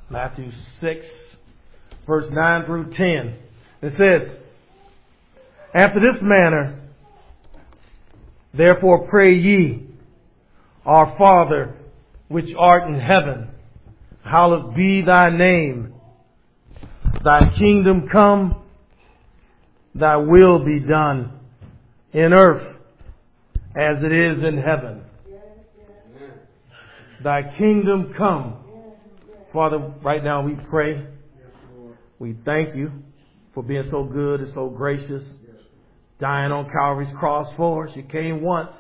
Matthew 6, verse 9 through 10. It says, after this manner, therefore pray ye, Our Father, which art in heaven, hallowed be thy name. Thy kingdom come, thy will be done in earth as it is in heaven. Thy kingdom come. Father, right now we pray. We thank you for being so good and so gracious. Dying on Calvary's cross for us. You came once.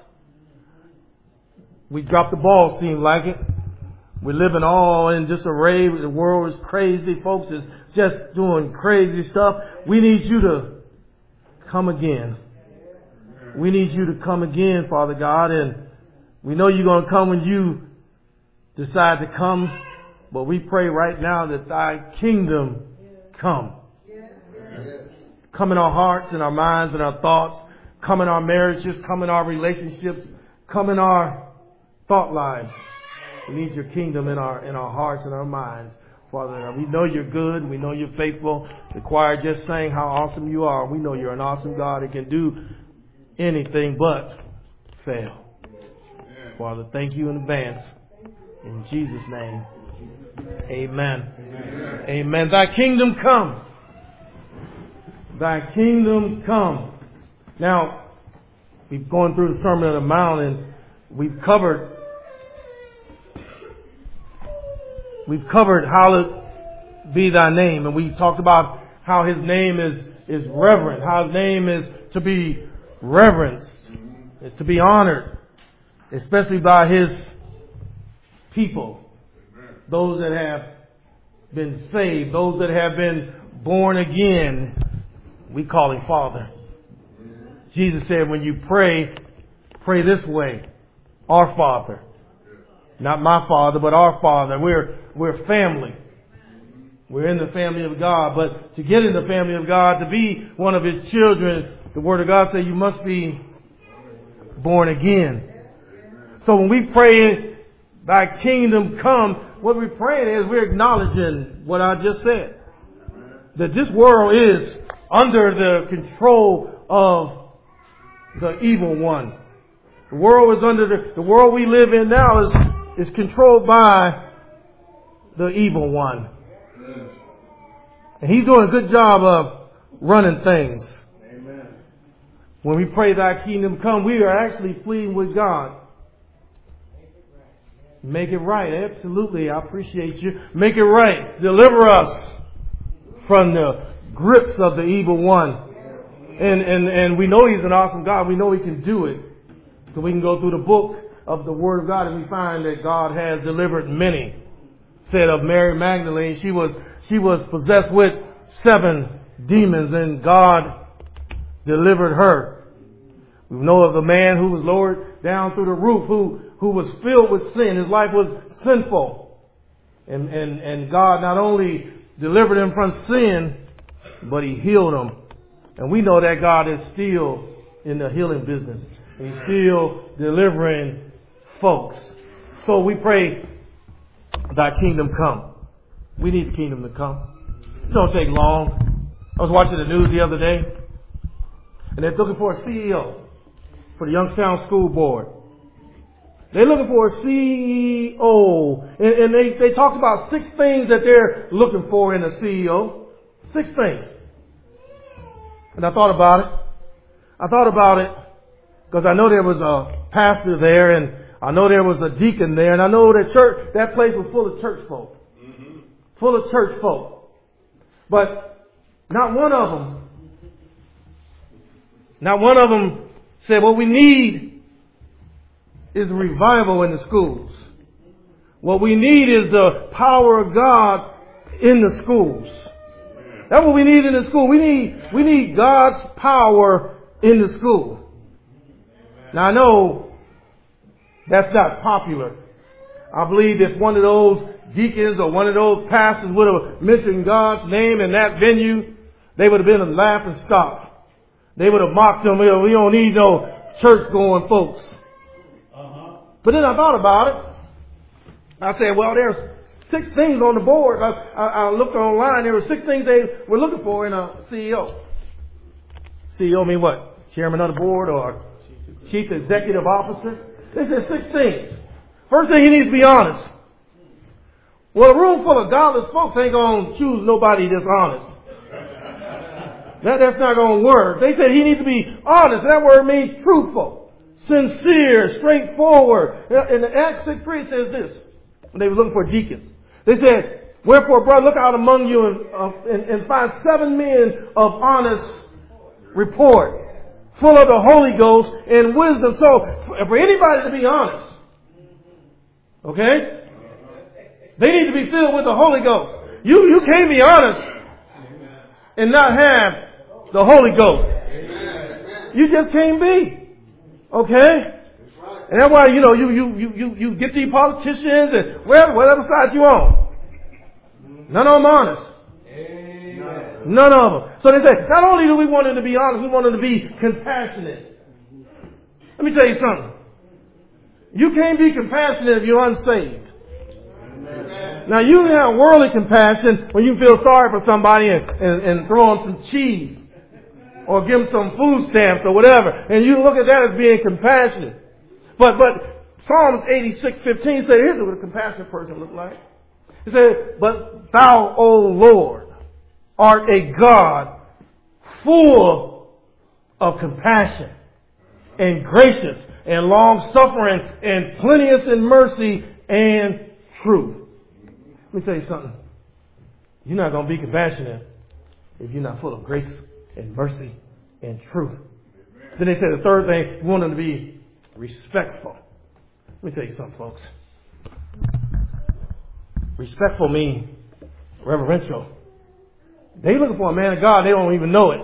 We dropped the ball, seemed like it. We're living all in disarray. The world is crazy. Folks is just doing crazy stuff. We need you to come again. We need you to come again, Father God. And we know you're going to come when you decide to come. But we pray right now that thy kingdom come. Come in our hearts and our minds and our thoughts. Come in our marriages. Come in our relationships. Come in our thought lives. We need your kingdom in our hearts and our minds, Father. We know you're good. We know you're faithful. The choir just sang how awesome you are. We know you're an awesome God that can do anything but fail. Father, thank you in advance. In Jesus' name, amen. Amen. Amen. Thy kingdom come. Thy kingdom come. Now, we've gone through the Sermon on the Mount and we've covered hallowed be thy name. And we talked about how his name is reverent, how his name is to be reverenced, is to be honored, especially by his people, those that have been saved, those that have been born again. We call him Father. Jesus said, when you pray this way, our Father. Not my Father, but our Father. We're family. We're in the family of God. But to get in the family of God, to be one of his children, the Word of God says you must be born again. So when we pray, thy kingdom come, what we're praying is we're acknowledging what I just said. That this world is under the control of the evil one. The world is under the world we live in now is controlled by the evil one. And he's doing a good job of running things. Amen. When we pray thy kingdom come, we are actually pleading with God. Make it right. Absolutely. I appreciate you. Make it right. Deliver us from the grips of the evil one. And we know he's an awesome God. We know he can do it. So we can go through the book of the Word of God and we find that God has delivered many. Said of Mary Magdalene, she was possessed with 7 demons and God delivered her. We know of the man who was lowered down through the roof, who was filled with sin. His life was sinful. And God not only delivered him from sin, but he healed him. And we know that God is still in the healing business. He's still delivering folks. So we pray, thy kingdom come. We need the kingdom to come. It don't take long. I was watching the news the other day, and they're looking for a CEO for the Youngstown School Board. They're looking for a CEO, and they talked about 6 things that they're looking for in a CEO. 6 things. And I thought about it because I know there was a pastor there, and I know there was a deacon there, and I know that place was full of church folk. Mm-hmm. Full of church folk. But not one of them said, what we need is revival in the schools. What we need is the power of God in the schools. That's what we need in the school. We need God's power in the school. Now I know that's not popular. I believe if one of those deacons or one of those pastors would have mentioned God's name in that venue, they would have been a laughing stock. They would have mocked them. We don't need no church going folks. But then I thought about it. I said, well, there's 6 things on the board. I looked online. There were 6 things they were looking for in a CEO. CEO mean what? Chairman of the board or chief executive officer? They said 6 things. First thing, he needs to be honest. Well, a room full of godless folks ain't going to choose nobody that's honest. That's not going to work. They said he needs to be honest. That word means truthful, sincere, straightforward. In Acts 6:3 it says this. When they were looking for deacons. They said, wherefore, brother, look out among you and find 7 men of honest report, full of the Holy Ghost and wisdom. So, for anybody to be honest, okay, they need to be filled with the Holy Ghost. You can't be honest and not have the Holy Ghost. You just can't be. Okay? And that's why, you get these politicians and whatever side you on. None of them honest. None of them. So they say, not only do we want them to be honest, we want them to be compassionate. Let me tell you something. You can't be compassionate if you're unsaved. Now you have worldly compassion when you feel sorry for somebody and throw them some cheese or give them some food stamps or whatever, and you look at that as being compassionate. But Psalms 86:15 said, here's what a compassionate person looks like. It said, but thou, O Lord, art a God full of compassion and gracious and long suffering and plenteous in mercy and truth. Let me tell you something. You're not going to be compassionate if you're not full of grace and mercy and truth. Then they said the third thing, we want them to be respectful. Let me tell you something, folks. Respectful means reverential. They looking for a man of God, they don't even know it.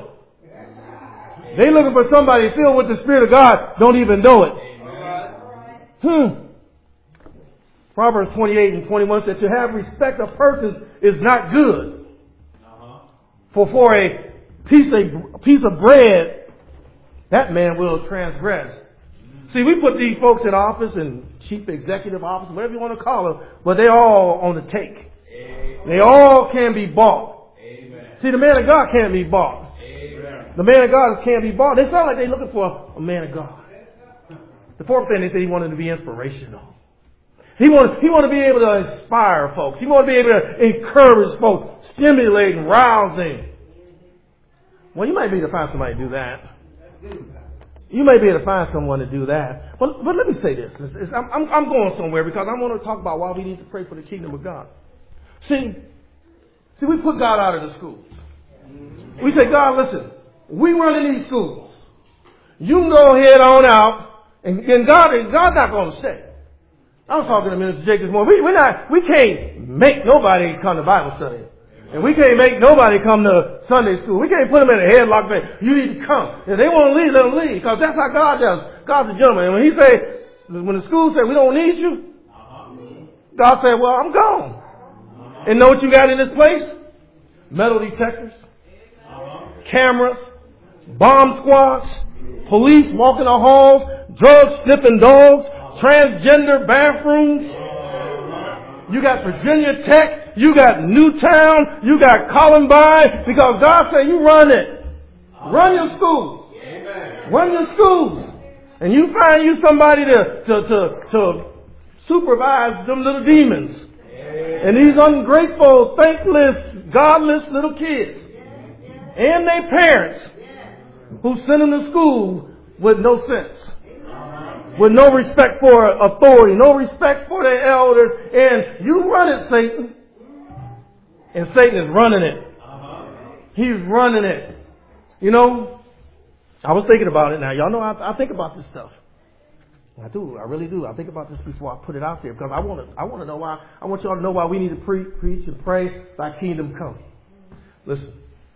They looking for somebody filled with the Spirit of God, don't even know it. Proverbs 28:21 said, to have respect of persons is not good. For a piece of bread, that man will transgress. See, we put these folks in office and chief executive office, whatever you want to call them, but they all on the take. Amen. They all can be bought. Amen. See, the man of God can't be bought. Amen. The man of God can't be bought. They sound like they're looking for a man of God. The fourth thing, they said he wanted to be inspirational. He wanted to be able to inspire folks. He wanted to be able to encourage folks, stimulate and rousing. Well, you might be able to find somebody to do that. You may be able to find someone to do that. But let me say this. I'm going somewhere because I want to talk about why we need to pray for the kingdom of God. See, we put God out of the schools. We say, God, listen, we run in these schools. You can go head on out, and God's not going to stay. I was talking to Minister Jake this morning. We can't make nobody come to Bible study. And we can't make nobody come to Sunday school. We can't put them in a headlock and say, you need to come. If they want to leave, let them leave. Because that's how God does. God's a gentleman. And when the school said, we don't need you, God said, well, I'm gone. And know what you got in this place? Metal detectors, cameras, bomb squads, police walking the halls, drug sniffing dogs, transgender bathrooms. You got Virginia Tech. You got Newtown. You got Columbine. Because God said you run it. Run your schools. Run your schools. And you find you somebody to supervise them little demons. And these ungrateful, thankless, godless little kids. And their parents who send them to school with no sense. With no respect for authority, no respect for their elders, and you run it, Satan. And Satan is running it. He's running it. You know, I was thinking about it now. Y'all know I think about this stuff. I do. I really do. I think about this before I put it out there because I want to know why. I want y'all to know why we need to preach and pray, thy kingdom come. Listen.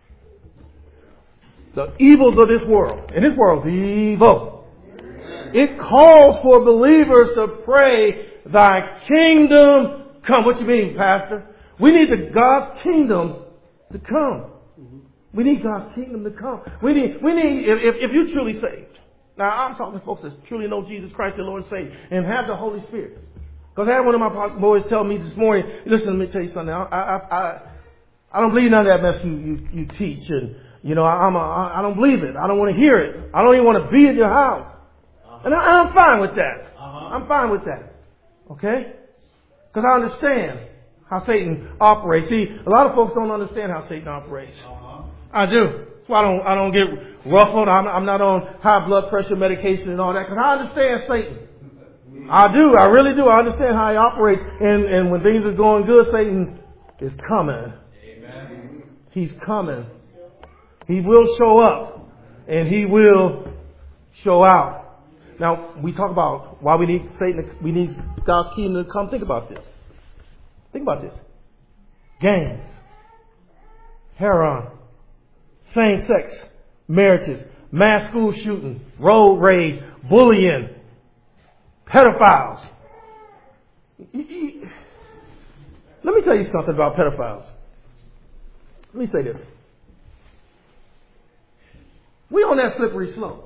The evils of this world, and this world's evil. It calls for believers to pray, thy kingdom come. What you mean, Pastor? We need God's kingdom to come. We need God's kingdom to come. We need, if you're truly saved. Now, I'm talking to folks that truly know Jesus Christ, their Lord and Savior, and have the Holy Spirit. Because I had one of my boys tell me this morning, listen, let me tell you something. I don't believe none of that mess you teach. And, you know, I don't believe it. I don't want to hear it. I don't even want to be at your house. And I'm fine with that. I'm fine with that. Okay? Because I understand how Satan operates. See, a lot of folks don't understand how Satan operates. I do. That's why I don't get ruffled. I'm not on high blood pressure medication and all that. Because I understand Satan. I do. I really do. I understand how he operates. And when things are going good, Satan is coming. Amen. He's coming. He will show up. And he will show out. Now, we talk about why we need Satan, we need God's kingdom to come. Think about this. Think about this. Gangs, heroin, same-sex marriages, mass school shooting, road rage, bullying, pedophiles. Let me tell you something about pedophiles. Let me say this. We on that slippery slope.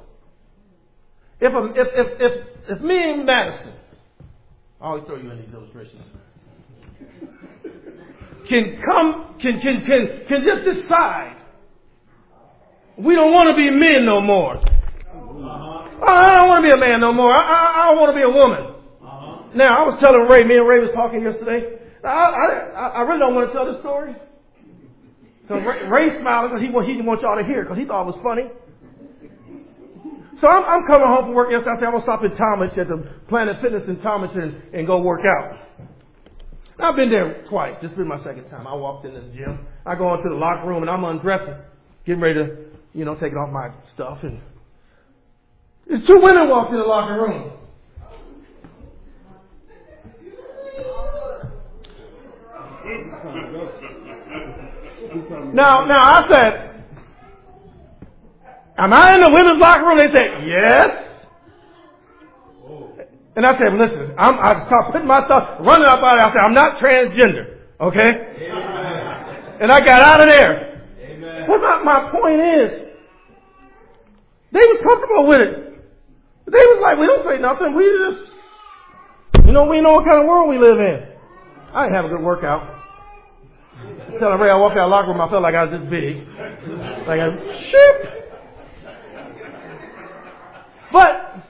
If me and Madison, I always throw you in these illustrations, can just decide we don't want to be men no more. I don't want to be a man no more. I want to be a woman. Now, I was telling Ray, me and Ray was talking yesterday. I really don't want to tell the story. Because Ray smiled because he wants y'all to hear it because he thought it was funny. So I'm coming home from work yesterday. I said, I'm going to stop in Talmadge at the Planet Fitness in Talmadge and go work out. I've been there twice. This has been my second time. I walked in the gym. I go into the locker room and I'm undressing, getting ready to, taking off my stuff. And there's two women walking in the locker room. Now I said, am I in the women's locker room? They said, yes. And I said, listen, I started putting my stuff, running up out of there. I said, I'm not transgender. Okay? Amen. And I got out of there. Amen. But my point is, they was comfortable with it. They was like, we don't say nothing. We just, we know what kind of world we live in. I didn't have a good workout. I was telling Ray, I walked out of the locker room, I felt like I was this big. Like a shoop. But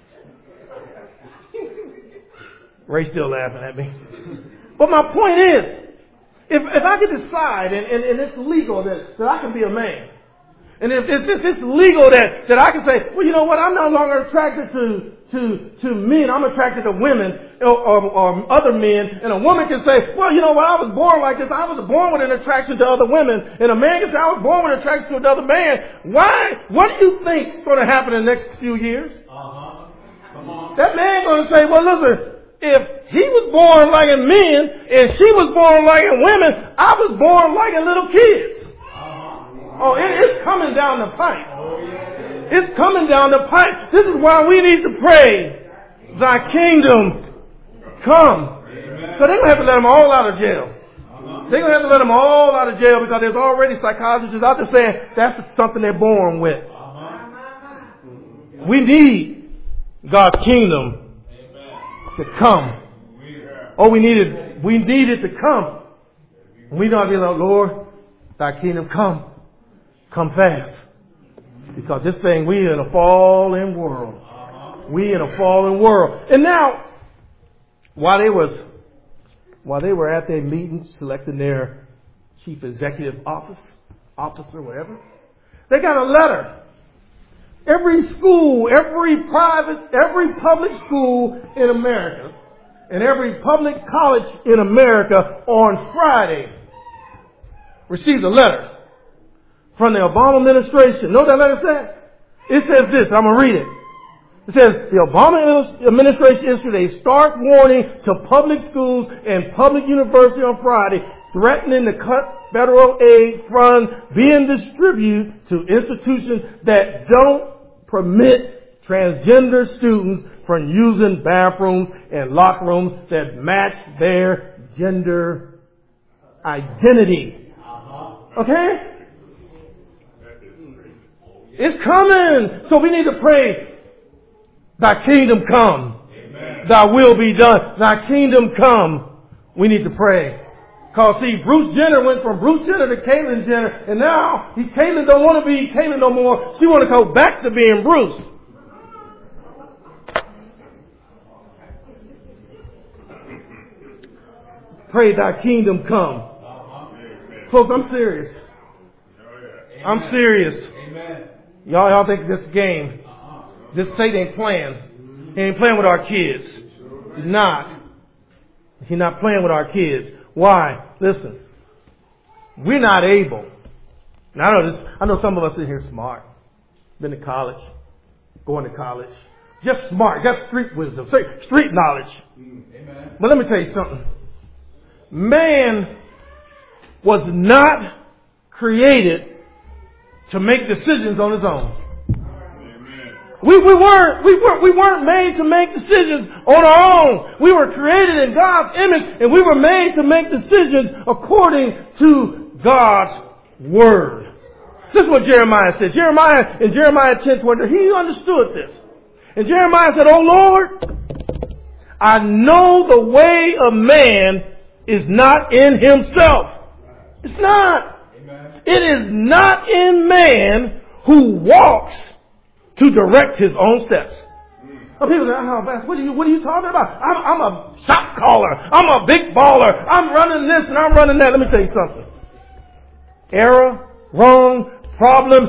Ray's still laughing at me. But my point is, if I could decide, and it's legal that I can be a man, and if it's legal that I can say, well, you know what, I'm no longer attracted to men, I'm attracted to women or other men, and a woman can say, well, you know what, I was born like this, I was born with an attraction to other women, and a man can say, I was born with an attraction to another man. Why? What do you think is going to happen in the next few years? Come on. That man going to say, well, listen, if he was born liking men and she was born liking women, I was born liking little kids. Oh, it's coming down the pipe. It's coming down the pipe. This is why we need to pray, thy kingdom come. So they're going to have to let them all out of jail. They're going to have to let them all out of jail because there's already psychologists out there saying that's something they're born with. We need God's kingdom to come. Oh, we need it to come. We don't be like, Lord, thy kingdom come. Come fast. Because this thing, we in a fallen world. We in a fallen world. And now, while they were at their meetings selecting their chief executive officer, whatever, they got a letter. Every school, every public school in America, and every public college in America on Friday received a letter from the Obama administration. Know what that letter said? It says this. I'm going to read it. It says, the Obama administration issued a stark warning to public schools and public universities on Friday, threatening to cut federal aid funds being distributed to institutions that don't permit transgender students from using bathrooms and locker rooms that match their gender identity. Okay? It's coming. So we need to pray, thy kingdom come. Amen. thy will be done. Thy kingdom come. We need to pray. Because see, Bruce Jenner went from Bruce Jenner to Caitlyn Jenner, and now Caitlyn don't want to be Caitlyn no more. She want to go back to being Bruce. Pray thy kingdom come. Folks, I'm serious. I'm serious. Y'all think this game, this Satan ain't playing. He ain't playing with our kids. He's not. He's not playing with our kids. Why? Listen. We're not able. Now I know some of us in here smart. Been to college. Going to college. Just smart. Got street wisdom. Street knowledge. Amen. But let me tell you something. Man was not created to make decisions on his own. We weren't made to make decisions on our own. We were created in God's image, and we were made to make decisions according to God's word. This is what Jeremiah said. In Jeremiah 10:20, he understood this. And Jeremiah said, "Oh Lord, I know the way of man is not in himself." It's not. Amen. It is not in man who walks to direct his own steps. Some people say, what are you talking about? I'm a shot caller. I'm a big baller. I'm running this and I'm running that. Let me tell you something. Error, wrong, problem,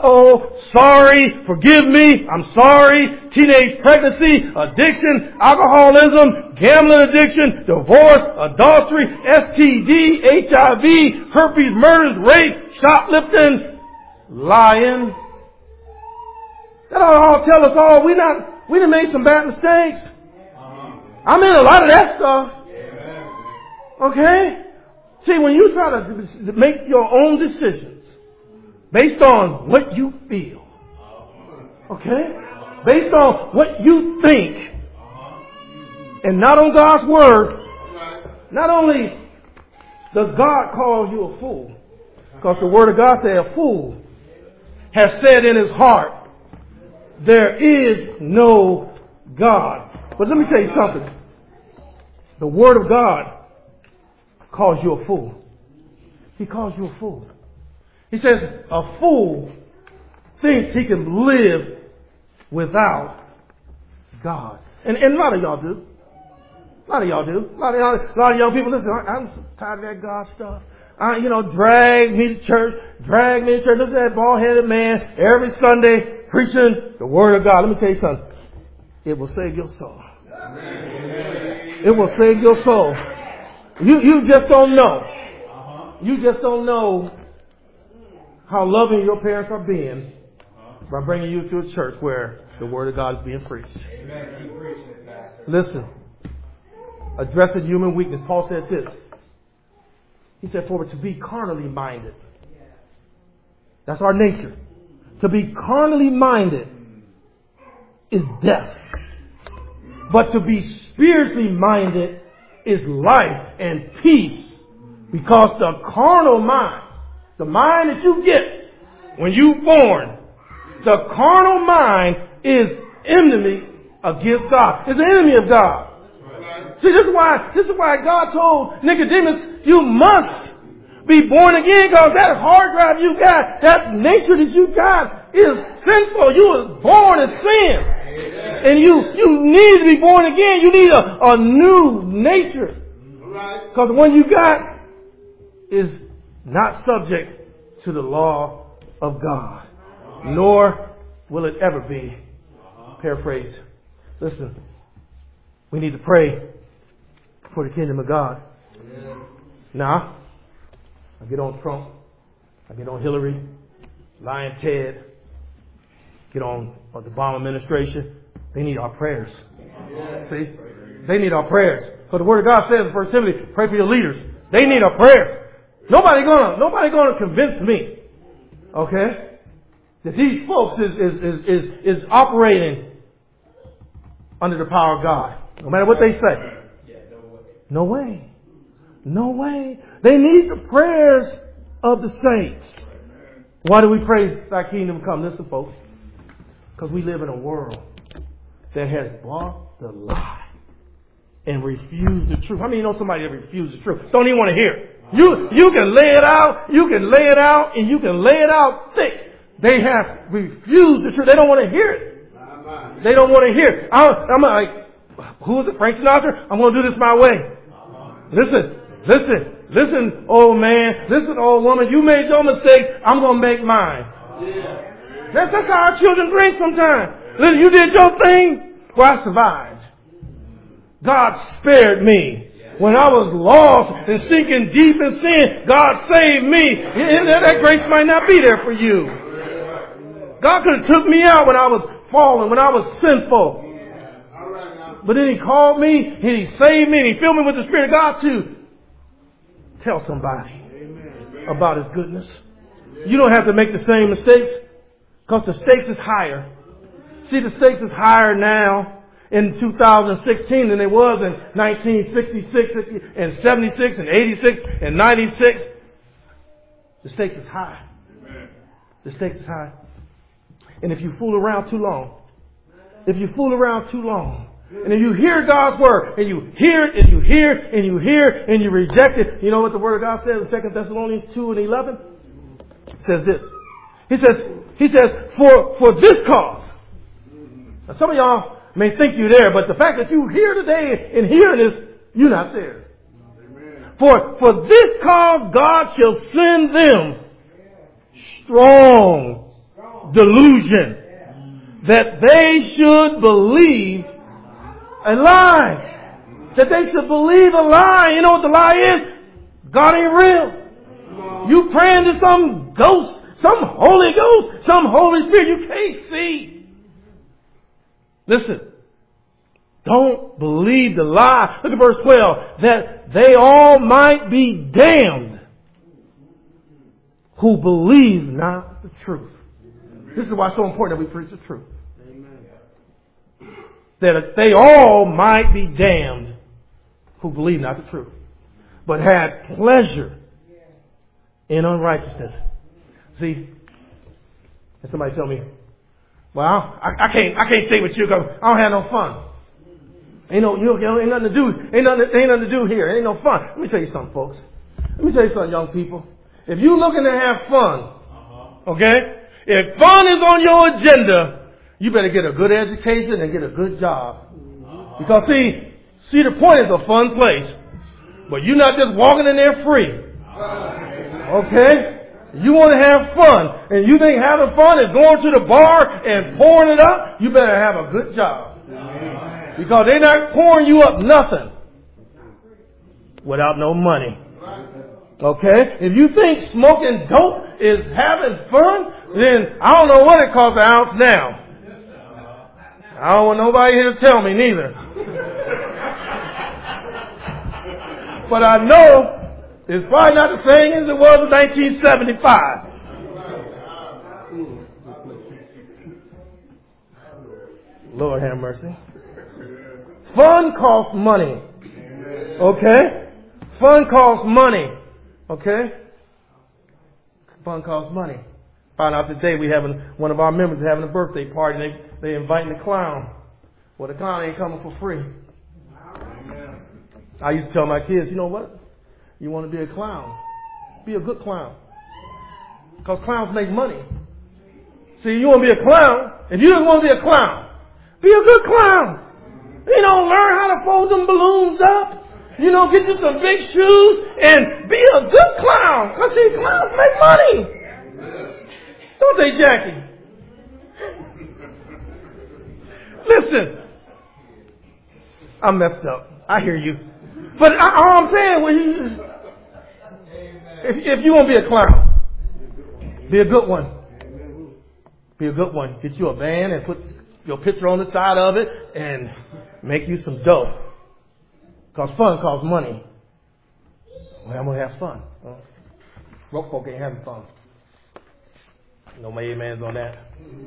sorry, forgive me, I'm sorry, teenage pregnancy, addiction, alcoholism, gambling addiction, divorce, adultery, STD, HIV, herpes, murders, rape, shoplifting, lying. That all tell us all we done made some bad mistakes. I'm in a lot of that stuff. Okay? See, when you try to make your own decisions based on what you feel, okay? Based on what you think, and not on God's word, not only does God call you a fool, because the word of God says a fool has said in his heart, there is no God. But let me tell you something. The word of God calls you a fool. He calls you a fool. He says a fool thinks he can live without God. And a lot of y'all do. A lot of y'all do. A lot of young people, listen, I'm so tired of that God stuff. Drag me to church. Listen to that bald-headed man every Sunday preaching the word of God. Let me tell you something. It will save your soul. It will save your soul. You just don't know. You just don't know how loving your parents are being by bringing you to a church where the word of God is being preached. Listen. Addressing human weakness. Paul said this. He said, for to be carnally minded. That's our nature. To be carnally minded is death. But to be spiritually minded is life and peace. Because the carnal mind, the mind that you get when you're born, the carnal mind is enemy against God. It's an enemy of God. See, this is why God told Nicodemus, you must be born again, because that hard drive you got, that nature that you got is sinful. You was born in sin. And you need to be born again. You need a new nature. Because the one you got is not subject to the law of God. Nor will it ever be. Paraphrase. Listen, we need to pray for the kingdom of God. Now, I get on Trump, I get on Hillary, Lying Ted, get on the Obama administration. They need our prayers. See? They need our prayers. Because the Word of God says in 1 Timothy, pray for your leaders. They need our prayers. Nobody gonna convince me, okay, that these folks is operating under the power of God. No matter what they say. No way. No way. They need the prayers of the saints. Why do we pray thy kingdom come? Listen, folks. Because we live in a world that has bought the lie. and refuse the truth. How many know somebody that refuses the truth? Don't even want to hear it. You can lay it out, you can lay it out, and you can lay it out thick. They have refused the truth. They don't want to hear it. They don't want to hear it. I'm like, who is it? Frank Sinatra? I'm going to do this my way. Listen, old man. Listen, old woman. You made your mistake. I'm going to make mine. That's how our children drink sometimes. Listen, you did your thing. Well, I survived. God spared me. When I was lost and sinking deep in sin, God saved me. That grace might not be there for you. God could have took me out when I was fallen, when I was sinful. But then He called me, and He saved me, and He filled me with the Spirit of God to tell somebody about His goodness. You don't have to make the same mistakes, because the stakes is higher. See, the stakes is higher now in 2016 than it was in 1966 and 76 and 86 and 96. The stakes is high. The stakes is high. And if you fool around too long, and if you hear God's word, and you hear it, and you hear it, and you hear it, and you reject it, you know what the word of God says in 2 Thessalonians 2:11? It says this. He says, for this cause. Now some of y'all may think you're there, but the fact that you're here today and hearing this, you're not there. For this cause God shall send them strong delusion, that they should believe a lie. That they should believe a lie. You know what the lie is? God ain't real. You praying to some ghost, some Holy Ghost, some Holy Spirit you can't see. Listen, don't believe the lie. Look at verse 12. That they all might be damned who believe not the truth. This is why it's so important that we preach the truth. That they all might be damned who believe not the truth, but had pleasure in unrighteousness. See, and somebody tell me, well, I can't stay with you because I don't have no fun. Ain't nothing to do. Ain't nothing to do here. Ain't no fun. Let me tell you something, folks. Let me tell you something, young people. If you're looking to have fun, okay? If fun is on your agenda, you better get a good education and get a good job. Because see, Cedar Point is a fun place, but you're not just walking in there free. Okay? You want to have fun, and you think having fun is going to the bar and pouring it up, you better have a good job. Because they're not pouring you up nothing without no money. Okay? If you think smoking dope is having fun, then I don't know what it costs an ounce now. I don't want nobody here to tell me neither. But I know it's probably not the same as it was in 1975. Lord have mercy. Fun costs money. Okay? Fun costs money. Okay? Fun costs money. Found out today one of our members is having a birthday party and they inviting the clown. Well, the clown ain't coming for free. I used to tell my kids, you know what? You want to be a clown. Be a good clown. Because clowns make money. See, you want to be a clown. If you just want to be a clown, be a good clown. You know, learn how to fold them balloons up. You know, get you some big shoes and be a good clown. Because see, clowns make money. Don't they, Jackie? Listen. I'm messed up. I hear you. But all I'm saying, if you want to be a clown, be a good one. Be a good one. Get you a van and put your picture on the side of it and make you some dough. Because fun costs money. Well, I'm going to have fun. Broke folk ain't having fun. No my amens on that.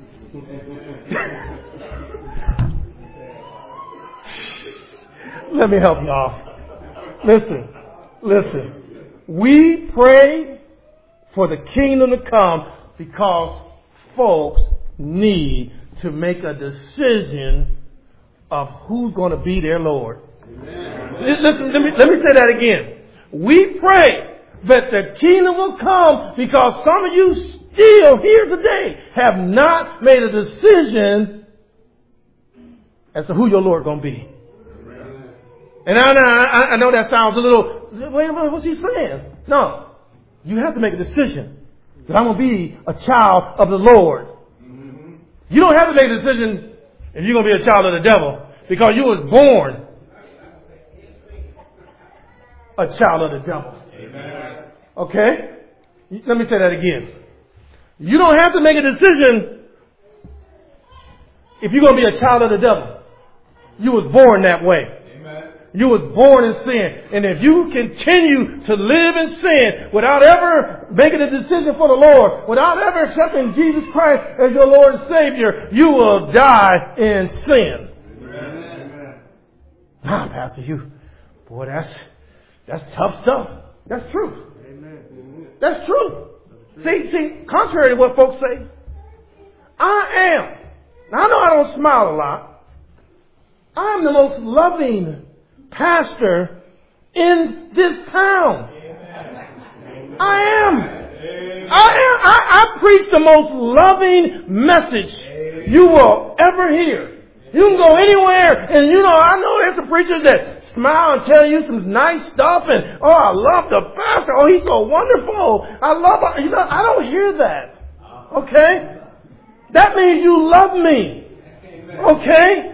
Let me help y'all. Listen. We pray for the kingdom to come because folks need to make a decision of who's going to be their Lord. Listen, let me say that again. We pray that the kingdom will come because some of you still here today have not made a decision as to who your Lord going to be. And I know that sounds a little, wait a minute, what's he saying? No. You have to make a decision that I'm going to be a child of the Lord. You don't have to make a decision if you're going to be a child of the devil because you was born a child of the devil. Amen. Okay? Let me say that again. You don't have to make a decision if you're going to be a child of the devil. You was born that way. You was born in sin. And if you continue to live in sin without ever making a decision for the Lord, without ever accepting Jesus Christ as your Lord and Savior, you will die in sin. Amen. Ah, Pastor, boy, that's tough stuff. That's true. Amen. That's true. See, contrary to what folks say, I am. Now, I know I don't smile a lot. I'm the most loving pastor in this town. I am. I preach the most loving message you will ever hear. You can go anywhere and I know there's some preachers that smile and tell you some nice stuff and, oh, I love the pastor. Oh, he's so wonderful. I don't hear that. Okay? That means you love me. Okay?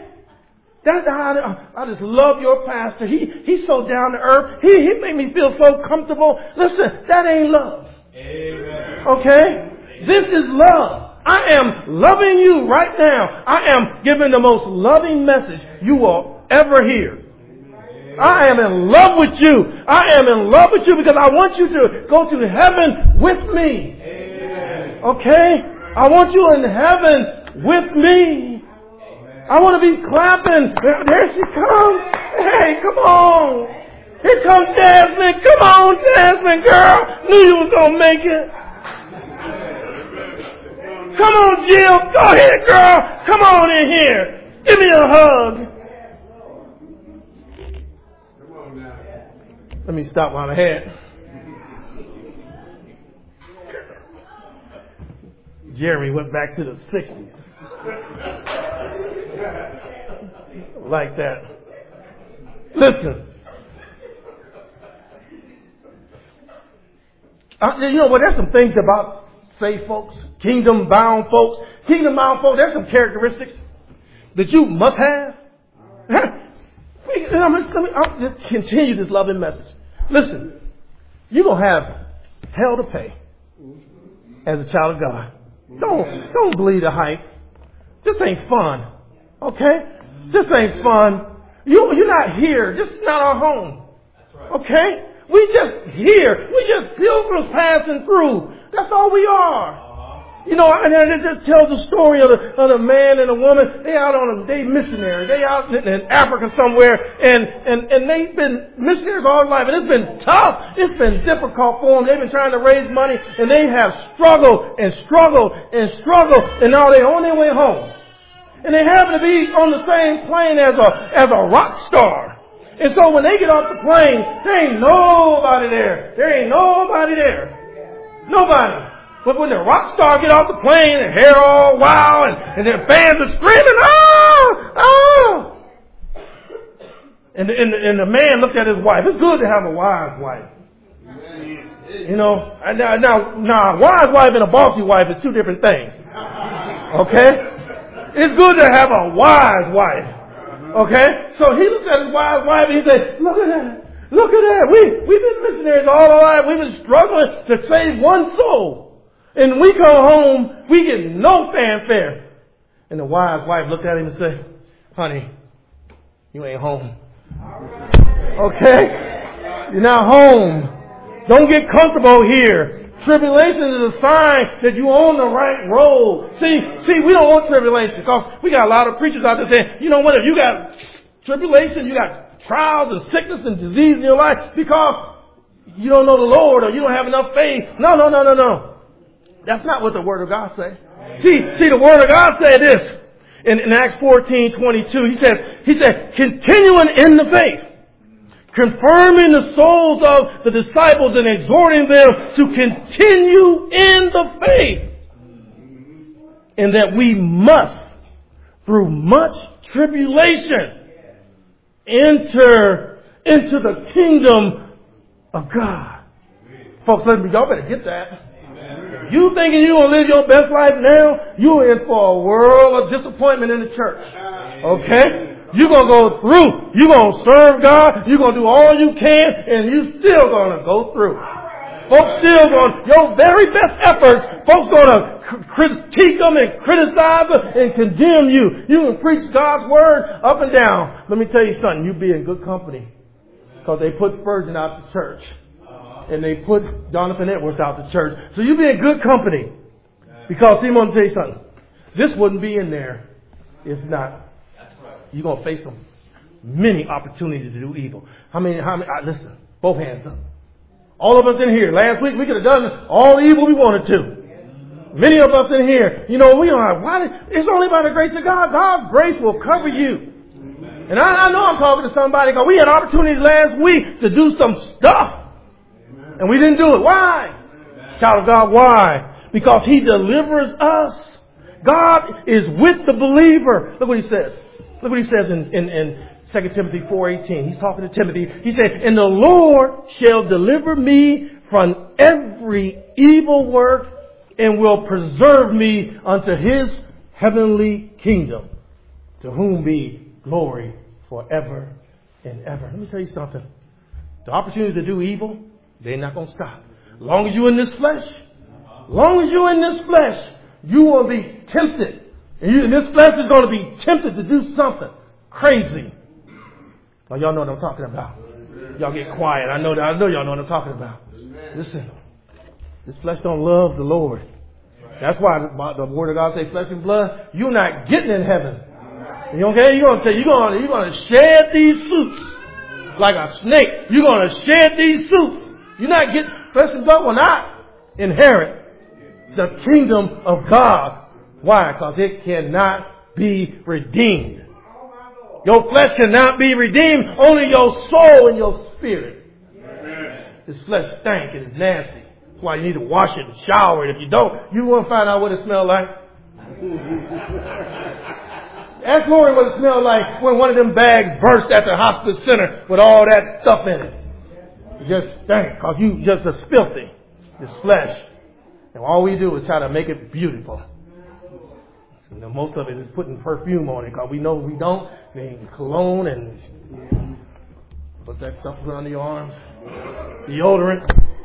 I just love your pastor. He's so down to earth. He made me feel so comfortable. Listen, that ain't love. Amen. Okay? This is love. I am loving you right now. I am giving the most loving message you will ever hear. I am in love with you. I am in love with you because I want you to go to heaven with me. Amen. Okay? I want you in heaven with me. I want to be clapping. There she comes. Hey, come on. Here comes Jasmine. Come on, Jasmine, girl. Knew you was going to make it. Come on, Jill. Go ahead, girl. Come on in here. Give me a hug. Let me stop while I'm ahead. Jeremy went back to the 60s. Like that. Listen. There's some things about saved folks, kingdom-bound folks. Kingdom-bound folks, there's some characteristics that you must have. I'll just continue this loving message. Listen, you're going to have hell to pay as a child of God. Don't believe the hype. This ain't fun. Okay? This ain't fun. You're not here. This is not our home. Okay? We just here. We just pilgrims passing through. That's all we are. And it just tells the story of the man and the woman. They missionary. They out in Africa somewhere, and they've been missionaries all their life, and it's been tough. It's been difficult for them. They've been trying to raise money, and they have struggled, and now they're on their way home. And they happen to be on the same plane as a rock star. And so when they get off the plane, there ain't nobody there. There ain't nobody there. Nobody. But when the rock star get off the plane, their hair all wild, and their fans are screaming, oh! And the man looked at his wife. It's good to have a wise wife. Now, a wise wife and a bossy wife is two different things. Okay? It's good to have a wise wife. Okay? So he looked at his wise wife and he said, look at that. Look at that. We've been missionaries all our life. We've been struggling to save one soul. And we come home, we get no fanfare. And the wise wife looked at him and said, honey, you ain't home. Okay? You're not home. Don't get comfortable here. Tribulation is a sign that you're on the right road. See, we don't want tribulation because we got a lot of preachers out there saying, you know what, if you got tribulation, you got trials and sickness and disease in your life because you don't know the Lord or you don't have enough faith. No. That's not what the Word of God says. See, the Word of God said this in Acts 14:22. He said, continuing in the faith. confirming the souls of the disciples and exhorting them to continue in the faith. And that we must, through much tribulation, enter into the kingdom of God. Folks, y'all better get that. You thinking you're going to live your best life now, you're in for a world of disappointment in the church. Okay? You're going to go through. You're going to serve God. You're going to do all you can, and you're still going to go through. Folks still going, your very best efforts, folks going to critique them and criticize them and condemn you. You can preach God's word up and down. Let me tell you something. You be in good company. Because they put Spurgeon out the church. And they put Jonathan Edwards out the church. So you be in good company. Because, see, I'm going to tell you something. This wouldn't be in there if not. You're going to face some many opportunities to do evil. How many, listen, both hands up. All of us in here, last week we could have done all the evil we wanted to. Many of us in here, we don't have, it's only by the grace of God. God's grace will cover you. And I know I'm talking to somebody because we had opportunities last week to do some stuff. And we didn't do it. Why? Shout of God, why? Because He delivers us. God is with the believer. Look what He says. Look what He says in 2 Timothy 4:18. He's talking to Timothy. He said, and the Lord shall deliver me from every evil work and will preserve me unto His heavenly kingdom, to whom be glory forever and ever. Let me tell you something. The opportunity to do evil, they're not going to stop. As long as you're in this flesh, you will be tempted. And this flesh is going to be tempted to do something crazy. Well, y'all know what I'm talking about. Y'all get quiet. I know y'all know what I'm talking about. Listen, this flesh don't love the Lord. That's why the Word of God says, flesh and blood, you're not getting in heaven. Okay? You're going to shed these suits like a snake. You're going to shed these suits. You're not getting, flesh and blood will not inherit the kingdom of God. Why? Because it cannot be redeemed. Your flesh cannot be redeemed. Only your soul and your spirit. This flesh stank and it's nasty. That's why you need to wash it and shower it. If you don't, you won't find out what it smells like. Ask Lori what it smelled like when one of them bags burst at the hospice center with all that stuff in it. It just stank because you just are filthy. This flesh. And all we do is try to make it beautiful. Most of it is putting perfume on it because we know we don't. And cologne and put that stuff around your arms. Deodorant.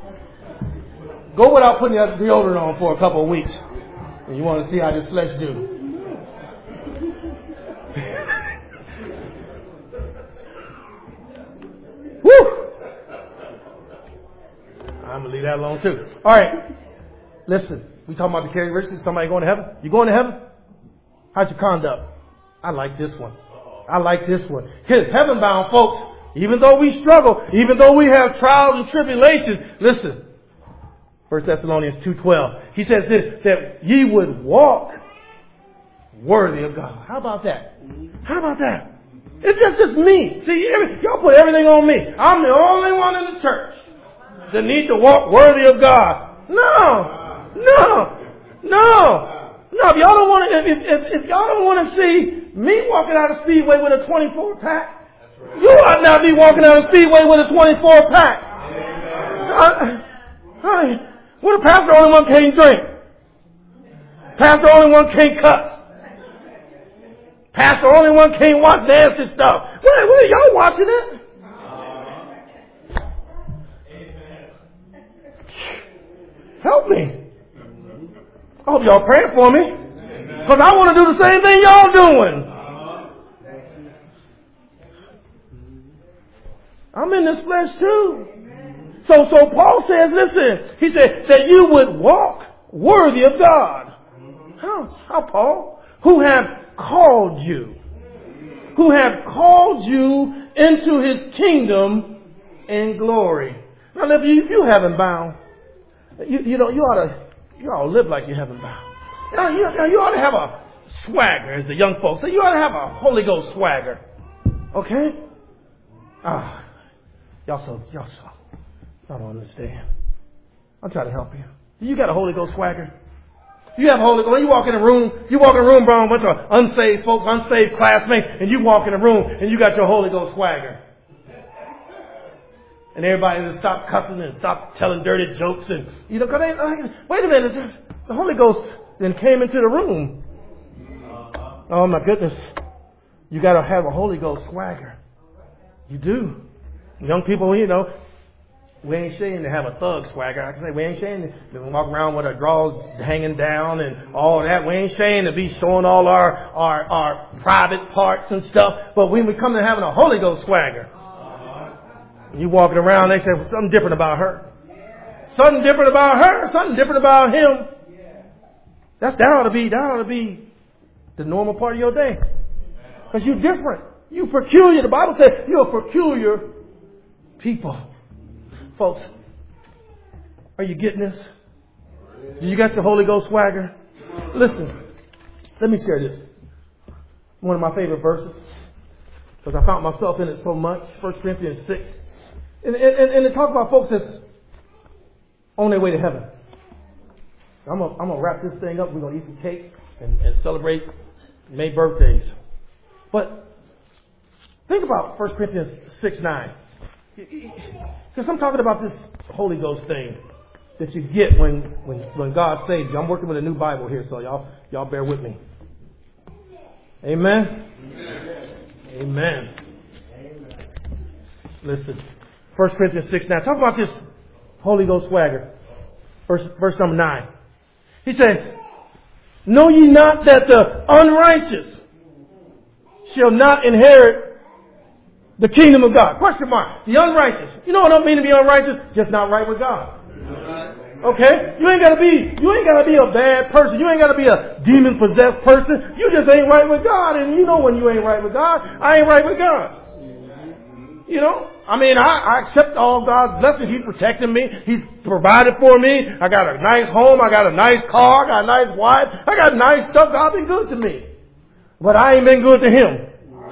Go without putting that deodorant on for a couple of weeks. And you want to see how this flesh do. Woo! I'm going to leave that alone too. All right. Listen. We talking about the characteristics of somebody going to heaven. You going to heaven? How's your conduct? I like this one. Heaven bound folks, even though we struggle, even though we have trials and tribulations, listen. 1 Thessalonians 2:12. He says this, that ye would walk worthy of God. How about that? It's just me. See, y'all put everything on me. I'm the only one in the church that need to walk worthy of God. No. If y'all don't want to, if y'all don't want to see me walking out of Speedway with a 24 pack, you ought not be walking out of Speedway with a 24 pack. What if pastor only one can't drink? Pastor only one can't cuss. Pastor only one can't watch nasty stuff. What are y'all watching it? Help me. I hope y'all praying for me. Because I want to do the same thing y'all doing. I'm in this flesh too. So Paul says, listen, he said that you would walk worthy of God. How Paul? Who have called you. Who have called you into His kingdom and glory. Now, if you haven't bound, you ought to live like you haven't bound. You ought to have a swagger, as the young folks say. You ought to have a Holy Ghost swagger. Okay? Y'all don't understand. I'm trying to help you. You got a Holy Ghost swagger. You have Holy Ghost. You walk in a room, bro, a bunch of unsaved folks, unsaved classmates, and you walk in a room and you got your Holy Ghost swagger. And everybody just stop cussing and stop telling dirty jokes and, cause wait a minute, the Holy Ghost then came into the room. Oh my goodness. You gotta have a Holy Ghost swagger. You do. Young people, we ain't ashamed to have a thug swagger. I can say we ain't ashamed to walk around with our drawers hanging down and all that. We ain't ashamed to be showing all our private parts and stuff. But when we come to having a Holy Ghost swagger, you walking around, they say well, something different about her. Something different about her. Something different about him. That ought to be the normal part of your day. Because you're different. You're peculiar. The Bible says you're a peculiar people. Folks, are you getting this? Do you got the Holy Ghost swagger? Listen, let me share this. One of my favorite verses. Because I found myself in it so much. 1 Corinthians 6. And it talks about folks that's on their way to heaven. I'm gonna wrap this thing up. We're going to eat some cake and celebrate May birthdays. But think about 1 Corinthians 6:9. Because I'm talking about this Holy Ghost thing that you get when God saves you. I'm working with a new Bible here, so y'all bear with me. Amen? Amen. Listen. 1 Corinthians 6:9. Talk about this Holy Ghost swagger. Verse number 9. He says, know ye not that the unrighteous shall not inherit the kingdom of God? Question mark. The unrighteous. You know what I mean to be unrighteous? Just not right with God. Okay? You ain't gotta be a bad person. You ain't gotta be a demon possessed person. You just ain't right with God. And you know when you ain't right with God, I ain't right with God. I accept all God's blessings. He's protecting me. He's provided for me. I got a nice home. I got a nice car. I got a nice wife. I got nice stuff. God's been good to me. But I ain't been good to Him.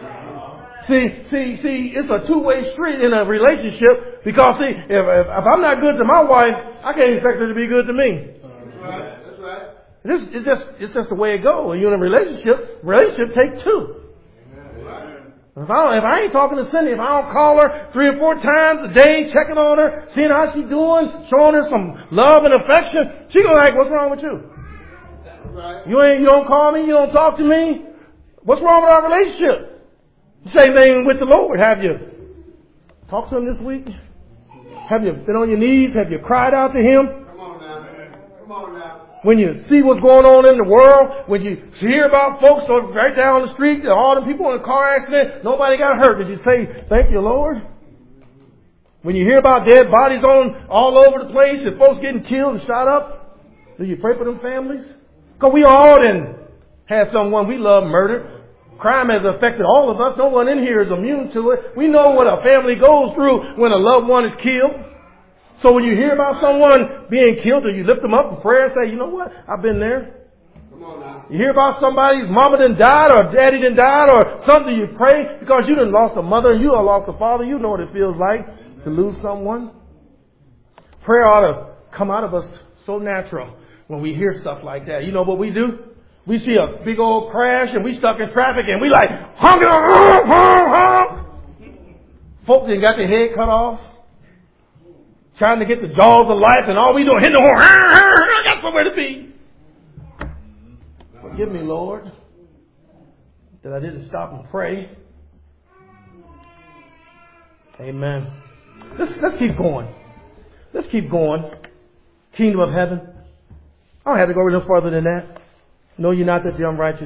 See, it's a two-way street in a relationship because if I'm not good to my wife, I can't expect her to be good to me. That's right. It's just the way it goes. When you're in a relationship takes two. If I ain't talking to Cindy, if I don't call her 3 or 4 times a day, checking on her, seeing how she's doing, showing her some love and affection, she gonna like, what's wrong with you? Right. You don't call me, you don't talk to me. What's wrong with our relationship? Same thing with the Lord. Have you talked to Him this week? Have you been on your knees? Have you cried out to Him? Come on now. When you see what's going on in the world, when you hear about folks right down the street, all the people in a car accident, nobody got hurt. Did you say, thank you, Lord? When you hear about dead bodies all over the place and folks getting killed and shot up, do you pray for them families? Because we all then have someone we love murdered. Crime has affected all of us. No one in here is immune to it. We know what a family goes through when a loved one is killed. So when you hear about someone being killed, do you lift them up in prayer and say, you know what? I've been there. Come on now. You hear about somebody's mama done died or daddy done died or something, you pray because you done lost a mother and you done lost a father. You know what it feels like to lose someone. Prayer ought to come out of us so natural when we hear stuff like that. You know what we do? We see a big old crash and we stuck in traffic and we like, honk, honk, honk, honk. Folks done got their head cut off. Trying to get the jaws of life and all we doing, hitting the horn. I got somewhere to be. Forgive me, Lord, that I didn't stop and pray. Amen. Let's keep going. Let's keep going. Kingdom of heaven. I don't have to go no further than that. Know ye not that the unrighteous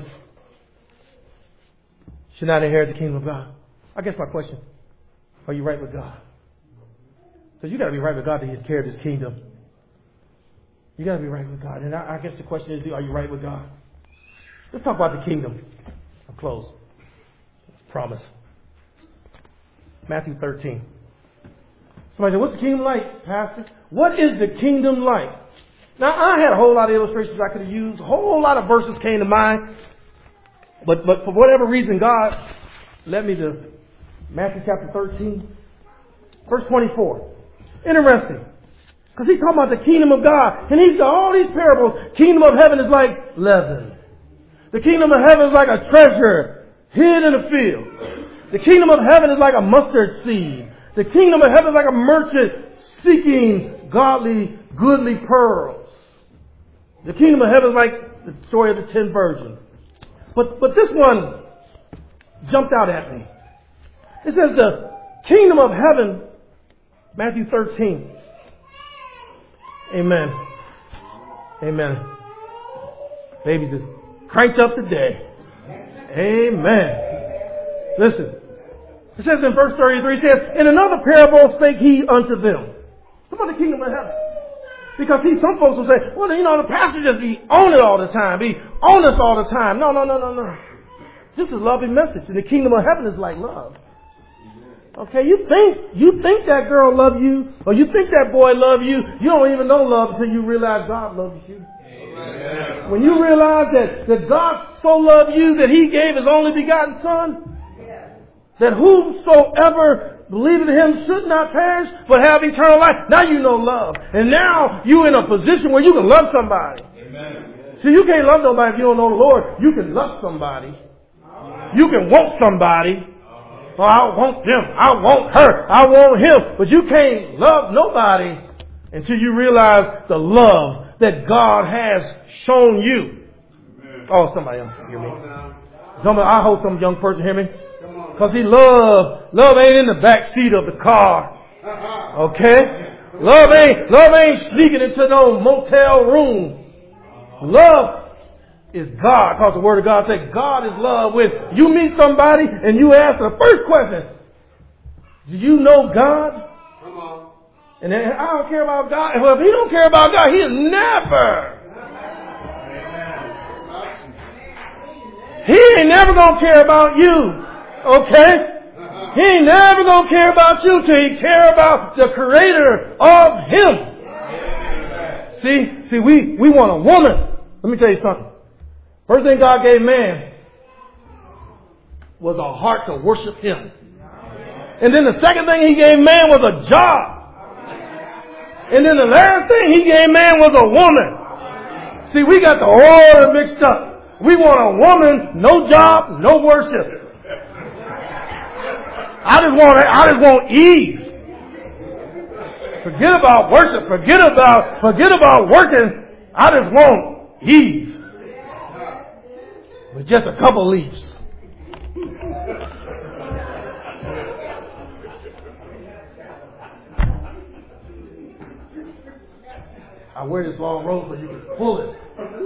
should not inherit the kingdom of God? I guess my question, are you right with God? Because you got to be right with God to get care of His kingdom. You got to be right with God. And I guess the question is, are you right with God? Let's talk about the kingdom. I'll close. Promise. Matthew 13. Somebody said, what's the kingdom like, Pastor? What is the kingdom like? Now, I had a whole lot of illustrations I could have used. A whole lot of verses came to mind. But for whatever reason, God led me to Matthew chapter 13. Verse 24. Interesting. Because he's talking about the kingdom of God. And he's got all these parables. Kingdom of heaven is like leaven. The kingdom of heaven is like a treasure hid in a field. The kingdom of heaven is like a mustard seed. The kingdom of heaven is like a merchant seeking godly, goodly pearls. The kingdom of heaven is like the story of the 10 virgins. But this one jumped out at me. It says the kingdom of heaven, Matthew 13. Amen. Amen. Babies is cranked up today. Amen. Listen. It says in verse 33, it says, in another parable spake he unto them. Talk about the kingdom of heaven. Because some folks will say, well, the pastor just be on it all the time. Be on us all the time. No. This is a loving message. And the kingdom of heaven is like love. Okay, you think that girl love you, or you think that boy love you. You don't even know love until you realize God loves you. Amen. When you realize that God so loved you that He gave His only begotten Son, that whosoever believeth in Him should not perish, but have eternal life. Now you know love. And now you're in a position where you can love somebody. Amen. See, you can't love nobody if you don't know the Lord. You can love somebody. You can want somebody. Oh, I want them. I want her. I want him. But you can't love nobody until you realize the love that God has shown you. Oh, somebody else hear me. I hope some young person hear me. Because love ain't in the back seat of the car. Okay? Love ain't sneaking into no motel room. Love is God. Because the Word of God says God is love. When you meet somebody and you ask the first question, do you know God? Come on. And then, I don't care about God. Well, if he don't care about God, he'll never. He ain't never going to care about you. Okay? He ain't never going to care about you till he care about the creator of him. See, we want a woman. Let me tell you something. First thing God gave man was a heart to worship him. And then the second thing he gave man was a job. And then the last thing he gave man was a woman. See, we got the order mixed up. We want a woman, no job, no worship. I just want Eve. Forget about worship. Forget about working. I just want Eve. With just a couple leaves. I wear this long robe so you can pull it.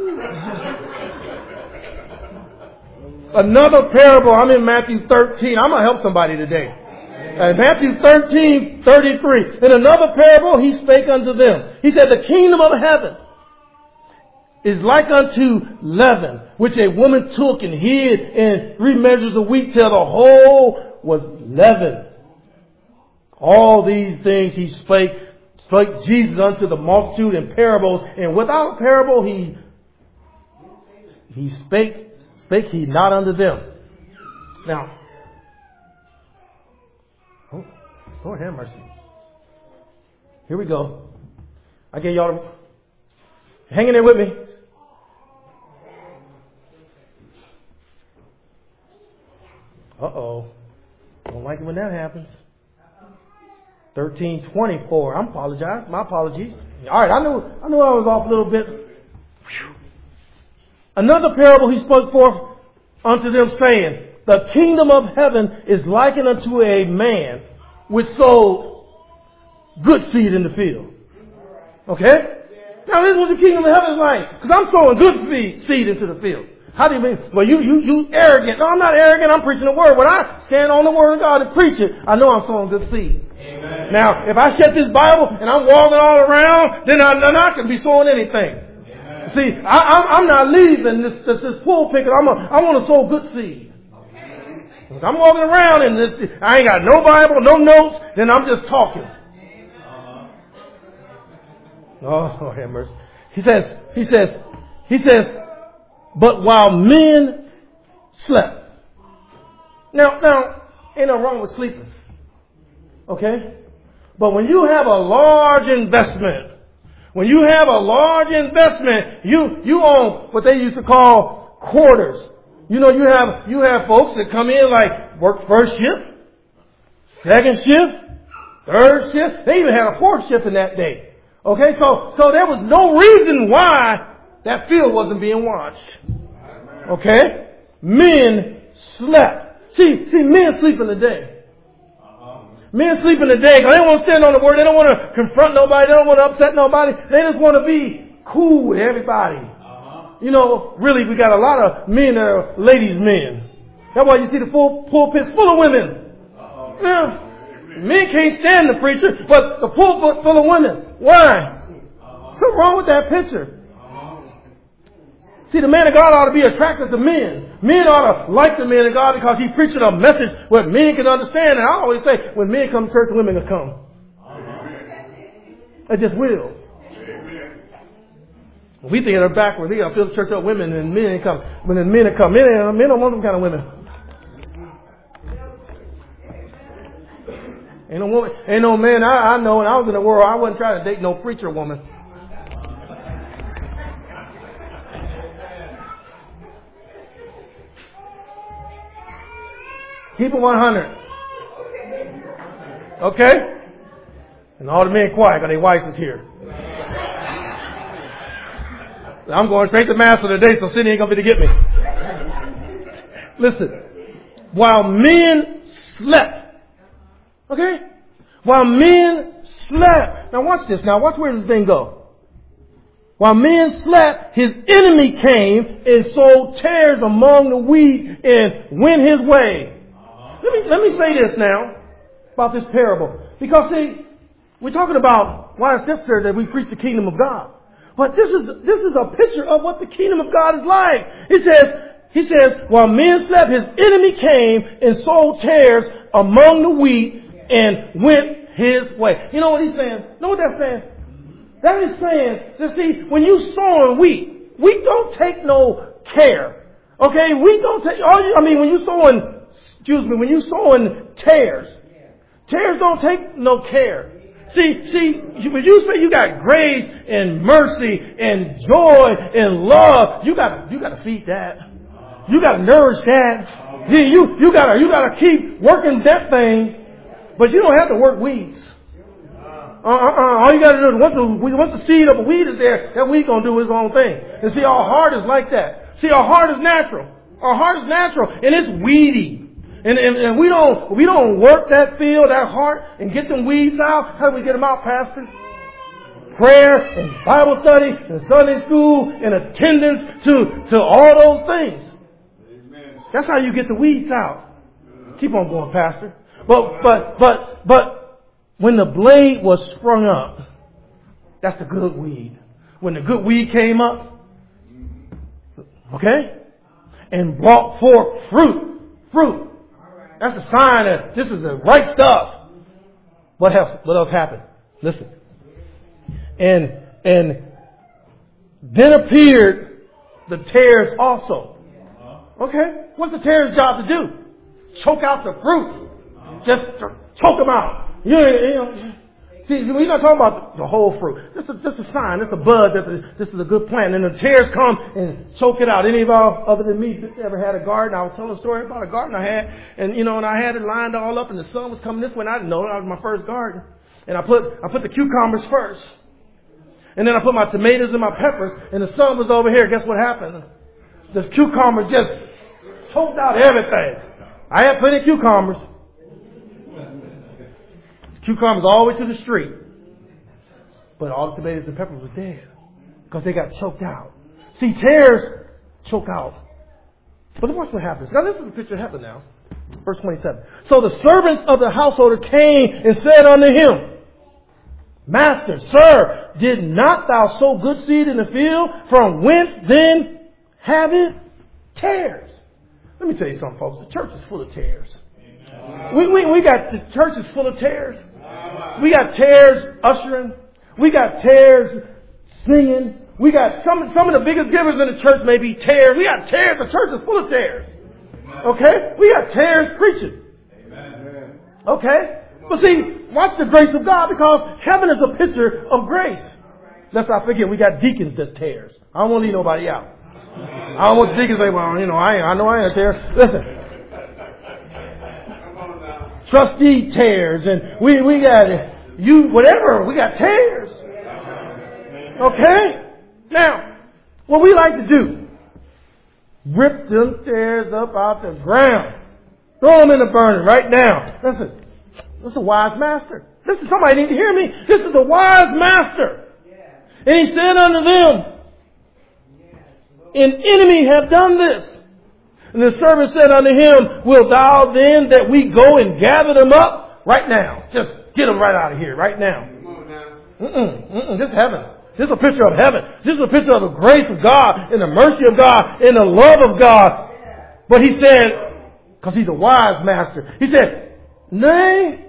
Another parable, I'm in Matthew 13. I'm going to help somebody today. Matthew 13:33. In another parable, he spake unto them. He said, the kingdom of heaven is like unto leaven, which a woman took and hid in 3 measures of wheat till the whole was leavened. All these things he spake Jesus unto the multitude in parables, and without a parable he spake he not unto them. Now, Lord have mercy. Here we go. I get y'all hanging there with me. Uh-oh. Don't like it when that happens. 13:24. I apologize. My apologies. All right, I knew I was off a little bit. Whew. Another parable he spoke forth unto them, saying, the kingdom of heaven is likened unto a man which sowed good seed in the field. Okay? Now this is what the kingdom of heaven is like. Because I'm sowing good seed into the field. How do you mean? Well, you arrogant. No, I'm not arrogant. I'm preaching the word. When I stand on the word of God and preach it, I know I'm sowing good seed. Amen. Now, if I shut this Bible and I'm walking all around, then I can be sowing anything. Amen. See, I'm not leaving this pulpit. I want to sow good seed. If I'm walking around and I ain't got no Bible, no notes, then I'm just talking. Oh, have mercy. He says, but while men slept. Now, ain't no wrong with sleeping. Okay? But when you have a large investment, you own what they used to call quarters. You know, you have folks that come in like work first shift, second shift, third shift. They even had a fourth shift in that day. Okay, so there was no reason why that field wasn't being watched. Okay? Men slept. See, men sleep in the day. Men sleep in the day because they don't want to stand on the word. They don't want to confront nobody. They don't want to upset nobody. They just want to be cool with everybody. You know, really, we got a lot of men that are ladies' men. That's why you see the pulpit's full of women. Yeah. Men can't stand the preacher, but the pulpit full of women. Why? Something wrong with that picture. See, the man of God ought to be attracted to men. Men ought to like the man of God because he's preaching a message where men can understand. And I always say, when men come to church, women will come. They just will. We think they're backward. They got to fill the church up with women and men come. When the men come, men don't want them kind of women. Ain't no man I know when I was in the world, I wasn't trying to date no preacher woman. Keep it 100. Okay? And all the men quiet because their wife is here. I'm going straight to mass for the day, so Cindy ain't going to be able to get me. Listen. While men slept. Okay? While men slept. Now watch this. Now watch where this thing go. While men slept, his enemy came and sowed tares among the wheat and went his way. Let me say this now about this parable. Because see, we're talking about why it's necessary that we preach the kingdom of God. But this is a picture of what the kingdom of God is like. He says, while men slept, his enemy came and sowed tares among the wheat and went his way. You know what he's saying? Know what that's saying? That is saying that see, when you sowing wheat don't take no care. Okay? Wheat don't take, when you sowing tares don't take no care. See, when you say you got grace and mercy and joy and love, you got to feed that. You got to nourish that. You got to keep working that thing, but you don't have to work weeds. All you got to do is once the seed of a weed is there, that weed gonna do his own thing. And see, our heart is like that. See, our heart is natural. Our heart is natural, and it's weedy. And we don't work that field, that heart, and get them weeds out. How do we get them out, Pastor? Prayer and Bible study and Sunday school and attendance to all those things. Amen. That's how you get the weeds out. Keep on going, Pastor. But when the blade was sprung up, that's the good weed. When the good weed came up, okay, and brought forth fruit. That's a sign that this is the right stuff. What else happened? Listen. And then appeared the tares also. Okay? What's the tares' job to do? Choke out the fruit. Just choke them out. You know, see, we're not talking about the whole fruit. This is just a sign. This is a bud that this is a good plant. And the tares come and choke it out. Any of y'all other than me ever had a garden? I was telling a story about a garden I had. And I had it lined all up and the sun was coming this way. And I didn't know it. That was my first garden. And I put the cucumbers first. And then I put my tomatoes and my peppers. And the sun was over here. Guess what happened? The cucumbers just choked out everything. I had plenty of cucumbers. Cucumbers all the way to the street. But all the tomatoes and peppers were dead. Because they got choked out. See, tares choke out. But watch what happens. Now this is the picture of heaven now. Verse 27. So the servants of the householder came and said unto him, Master, sir, did not thou sow good seed in the field? From whence then have it tares? Let me tell you something, folks. The church is full of tares. We got the church is full of tares. We got tares ushering. We got tares singing. We got some of the biggest givers in the church may be tares. We got tares. The church is full of tares. Okay? We got tares preaching. Okay? But see, watch the grace of God, because heaven is a picture of grace. Let's not forget, we got deacons that tears. I don't want to leave nobody out. I don't want the deacons to say, well, you know, I know I ain't a tear. Listen. Trustee tears, and we got you, whatever, we got tears. Okay? Now, what we like to do, rip them tears up out the ground. Throw them in the burner right now. Listen, this is a wise master. This is somebody need to hear me. This is a wise master. And he said unto them, an enemy have done this. And the servant said unto him, wilt thou then that we go and gather them up right now? Just get them right out of here right now. This is heaven. This is a picture of heaven. This is a picture of the grace of God and the mercy of God and the love of God. But he said, because he's a wise master, he said, nay,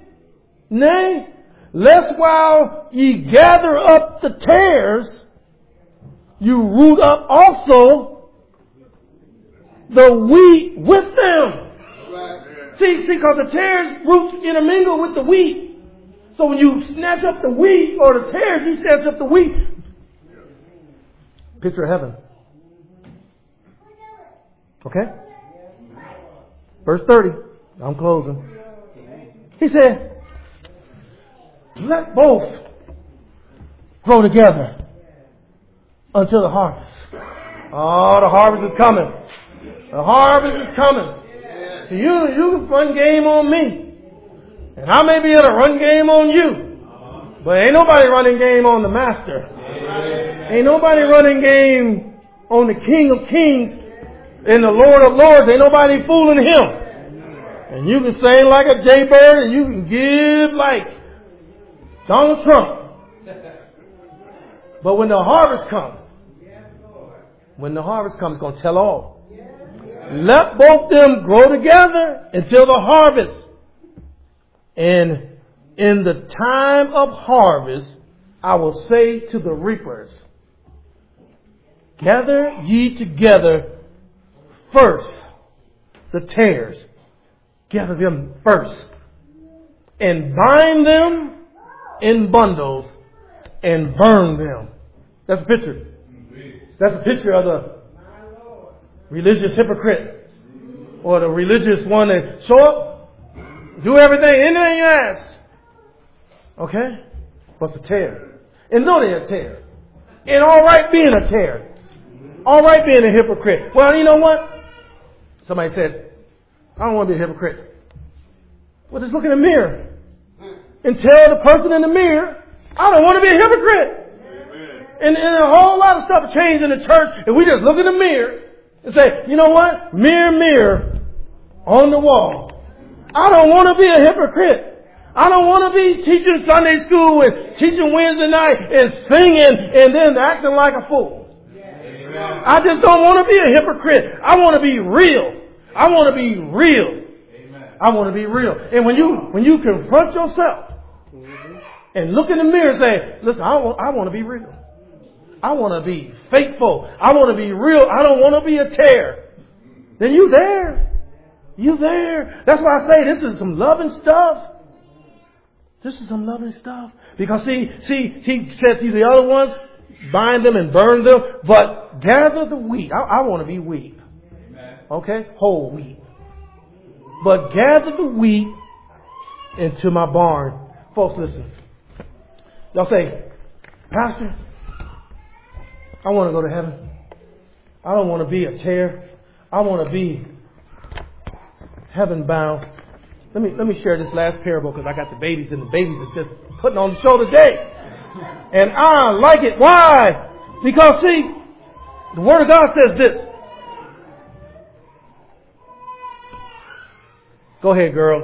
lest while ye gather up the tares, you root up also the wheat with them. See, because the tares roots intermingle with the wheat. So when you snatch up the wheat, or the tares, you snatch up the wheat. Picture of heaven. Okay? Verse 30. I'm closing. He said, let both grow together until the harvest. Oh, the harvest is coming. The harvest is coming. So you can run game on me. And I may be able to run game on you. But ain't nobody running game on the master. Ain't nobody running game on the King of Kings and the Lord of Lords. Ain't nobody fooling him. And you can sing like a jaybird, and you can give like Donald Trump. But when the harvest comes, it's going to tell all. Let both them grow together until the harvest. And in the time of harvest, I will say to the reapers, gather ye together first the tares. Gather them first. And bind them in bundles and burn them. That's a picture. That's a picture of the religious hypocrite. Or the religious one that show up, do everything, anything you ask. Okay? What's a tear? And know they're a tear. And alright being a tear. Alright being a hypocrite. Well, you know what? Somebody said, I don't want to be a hypocrite. Well, just look in the mirror and tell the person in the mirror, I don't want to be a hypocrite. And a whole lot of stuff changed in the church, and we just look in the mirror and say, you know what? Mirror, mirror on the wall. I don't want to be a hypocrite. I don't want to be teaching Sunday school and teaching Wednesday night and singing and then acting like a fool. I just don't want to be a hypocrite. I want to be real. I want to be real. I want to be real. And when you confront yourself and look in the mirror and say, listen, I want to be real. I want to be faithful. I want to be real. I don't want to be a tear. Then you there. You there. That's why I say this is some loving stuff. This is some loving stuff. Because see, he said to the other ones, bind them and burn them, but gather the wheat. I want to be wheat. Okay? Whole wheat. But gather the wheat into my barn. Folks, listen. Y'all say, Pastor, I want to go to heaven. I don't want to be a tear. I want to be heaven bound. Let me share this last parable because I got the babies and the babies is just putting on the show today. And I like it. Why? Because see, the Word of God says this. Go ahead, girls.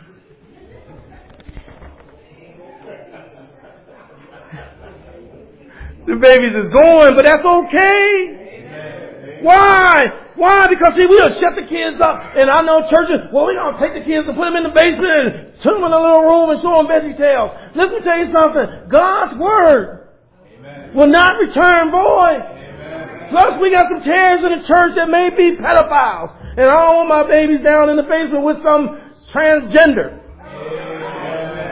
The babies is going, but that's okay. Amen. Why? Because see, we'll shut the kids up. And I know churches, well, we're going to take the kids and put them in the basement and put them in a little room and show them veggie tales. Let me tell you something. God's Word will not return void. Amen. Plus, we got some tares in the church that may be pedophiles. And I don't want my babies down in the basement with some transgender. Amen.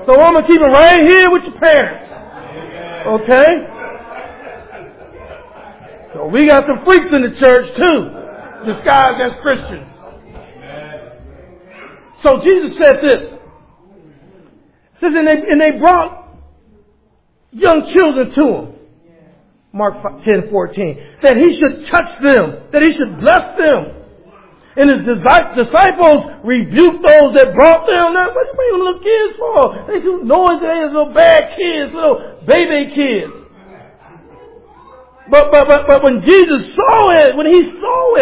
So I'm going to keep it right here with your parents. Okay? So we got some freaks in the church too, disguised as Christians. So Jesus said this. It says, and they brought young children to him. Mark 10:14. That he should touch them. That he should bless them. And his disciples rebuked those that brought them. Now, what are you bringing little kids for? They do noise. They little bad kids, little baby kids. But when Jesus saw it, when he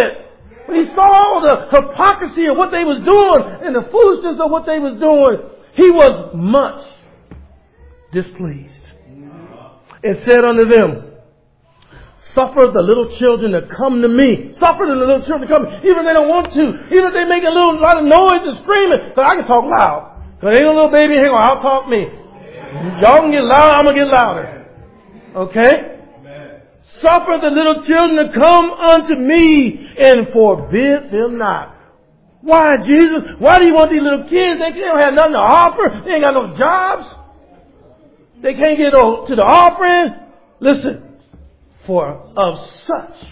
saw the hypocrisy of what they was doing and the foolishness of what they was doing, he was much displeased. And said unto them, suffer the little children to come to me. Suffer the little children to come, even if they don't want to. Even if they make a lot of noise and screaming. So I can talk loud. Because ain't no little baby here going to out-talk me. Y'all can get louder, I'm going to get louder. Okay? Suffer the little children to come unto me and forbid them not. Why, Jesus? Why do you want these little kids? They don't have nothing to offer. They ain't got no jobs. They can't get to the offering. Listen. For of such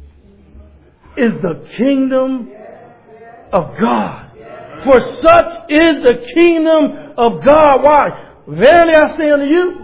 is the kingdom of God. For such is the kingdom of God. Why? Verily I say unto you,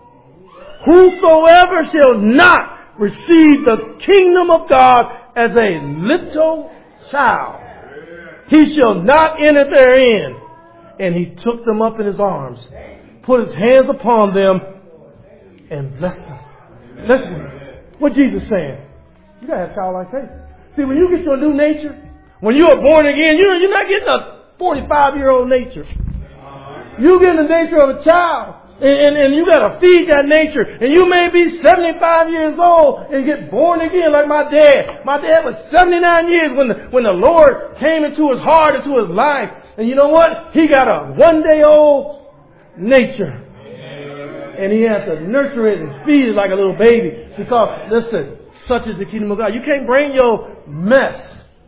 whosoever shall not receive the kingdom of God as a little child, he shall not enter therein. And he took them up in his arms, put his hands upon them, and blessed them. Listen. What Jesus saying? You gotta have childlike faith. See, when you get your new nature, when you are born again, you're not getting a 45-year-old nature. You get the nature of a child, and you gotta feed that nature. And you may be 75 years old and get born again like my dad. My dad was 79 years when the Lord came into his heart, into his life. And you know what? He got a one-day-old nature. And he has to nurture it and feed it like a little baby. Because, listen, such is the kingdom of God. You can't bring your mess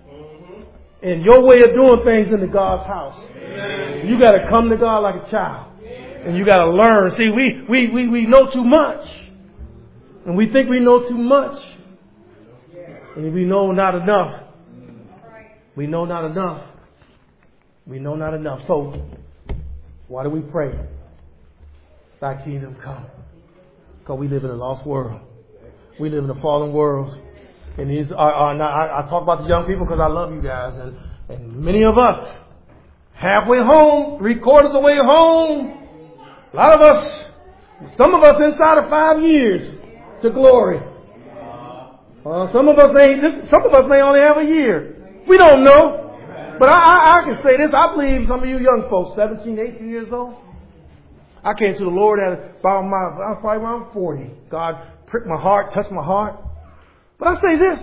and your way of doing things into God's house. You got to come to God like a child. And you got to learn. See, we know too much. And we think we know too much. And we know not enough. We know not enough. We know not enough. So, why do we pray? Thy kingdom come. Because we live in a lost world. We live in a fallen world. And these I talk about the young people because I love you guys. And many of us, halfway home, 3/4 of the way home. A lot of us, some of us inside of 5 years to glory. Some of us may only have a year. We don't know. But I can say this. I believe some of you young folks, 17, 18 years old. I came to the Lord at about I was probably around 40. God pricked my heart, touched my heart. But I say this.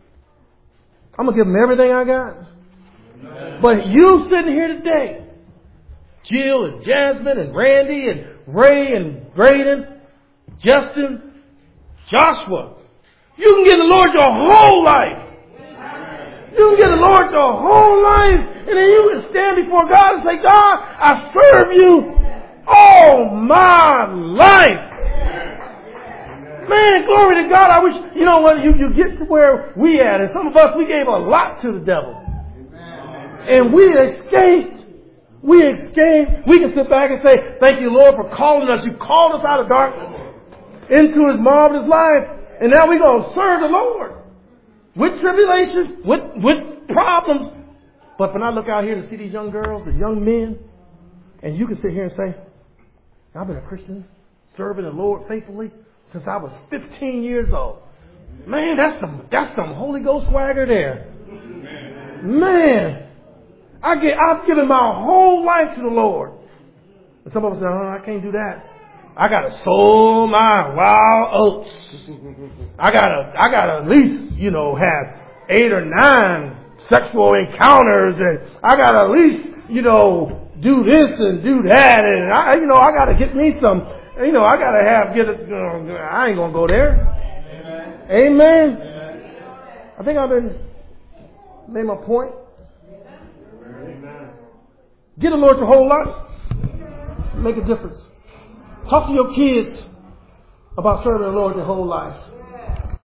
I'm going to give him everything I got. But you sitting here today, Jill and Jasmine and Randy and Ray and Braden, Justin, Joshua, you can give the Lord your whole life. You can give the Lord your whole life. And then you can stand before God and say, God, I serve you all my life. Man, glory to God. I wish, you know what, you get to where we at. And some of us, we gave a lot to the devil. And we escaped. We can sit back and say, thank you, Lord, for calling us. You called us out of darkness into his marvelous life. And now we're going to serve the Lord. With tribulations, with problems. But when I look out here to see these young girls and young men, and you can sit here and say, I've been a Christian, serving the Lord faithfully since I was 15 years old. Man, that's some Holy Ghost swagger there. Man, I've given my whole life to the Lord. And some of us say, I can't do that. I gotta sow my wild oats. I gotta at least, have 8 or 9 sexual encounters, and I gotta at least, do this and do that, and I gotta get me some, I ain't gonna go there. Amen. I think I've made my point. Get the Lord your whole life. Make a difference. Talk to your kids about serving the Lord their whole life.